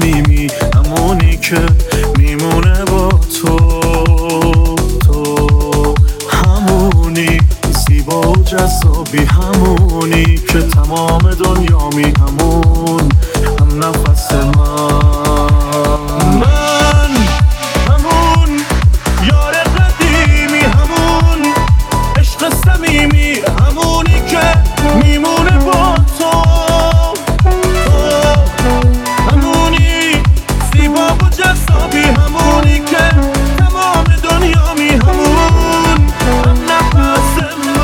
صمیمی، همونی که میمونه با تو. همونی زیبا و جذابی، همونی که تمام دنیامی، هم نفس من همون یار قدیمی، همون عشق صمیمی، همونی که میمونه با تو. همونی زیبا و جذابی، همونی که تمام دنیامی، هم نفس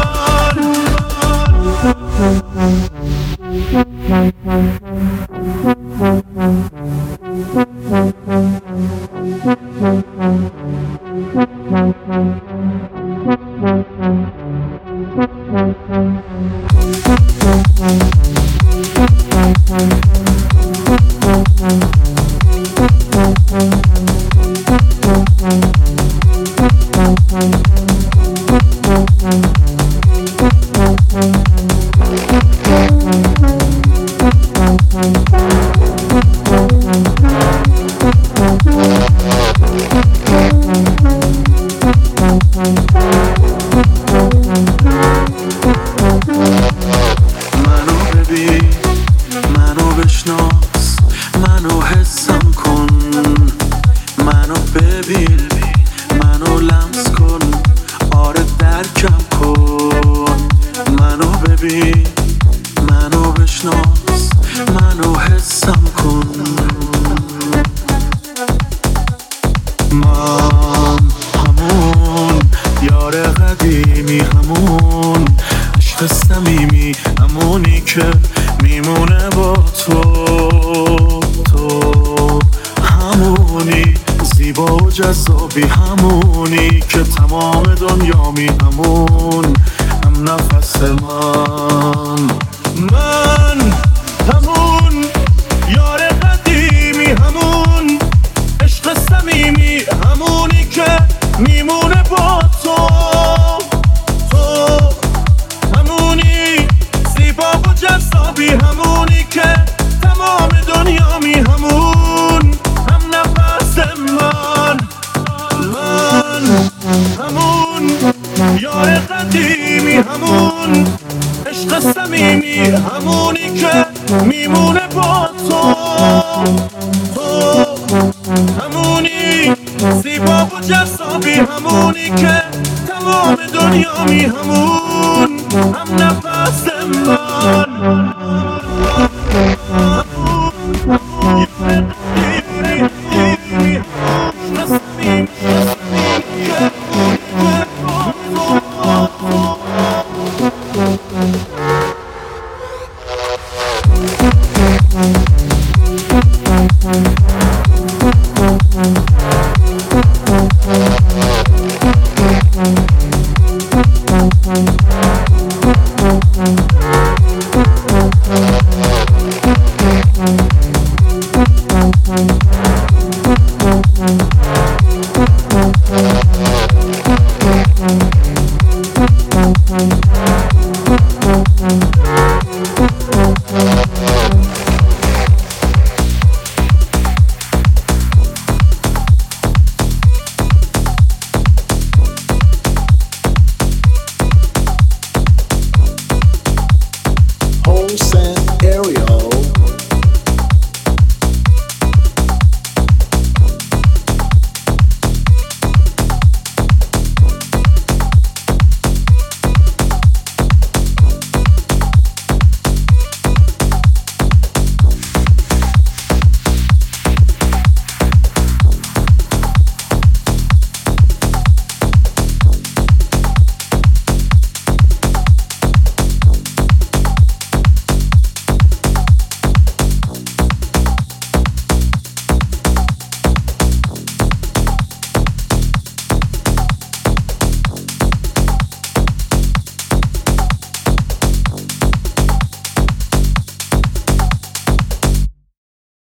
منو حسم کن، منو ببین، منو لمس کن، آره درکم کن. منو ببین، منو بشناس، منو حسم کن. من همون یار قدیمی، همون عشق صمیمی، همونی که میمونه با تو. همونی زیبا و جذابی، همونی که تمام دنیامی، هم نفس من همون